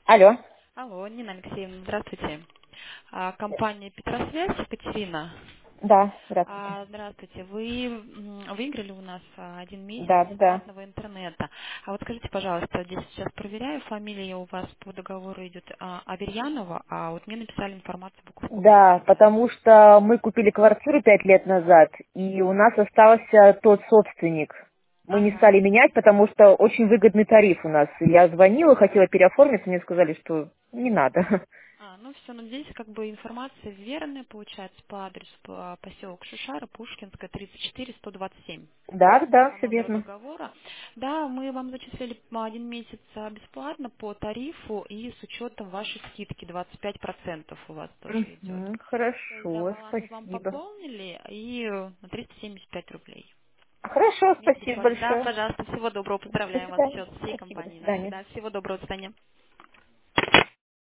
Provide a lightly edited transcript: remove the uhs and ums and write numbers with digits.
Алло. Алло, Нина Алексеевна, здравствуйте. Компания Петросвязь, Екатерина. Да, здравствуйте. Здравствуйте. Вы выиграли у нас 1 месяц Да, да, да. бесплатного интернета. А вот скажите, пожалуйста, здесь сейчас проверяю, фамилия у вас по договору идет Аверьянова, а вот мне написали информацию Буковского Да, Евгения. потому что мы купили квартиру 5 лет назад, и у нас остался тот собственник. Мы не Ага. стали менять, потому что очень выгодный тариф у нас. Я звонила, хотела переоформиться, мне сказали, что не надо. Ну все, ну здесь как бы информация верная, получается, по адресу поселок Шишара, Пушкинская, 34, 127. Да, да, По все номеру верно. договора. Да, мы вам зачислили 1 месяц бесплатно по тарифу и с учетом вашей скидки 25% у вас тоже идет. Мгм, То есть, да, хорошо, баланс вам спасибо. пополнили и на 375 рублей. Хорошо, Вместе спасибо бесплатно. Да, большое. пожалуйста, всего доброго. До Поздравляем вас свидания. еще от всей Спасибо, до компании нашей. свидания. Да, всего доброго, до свидания.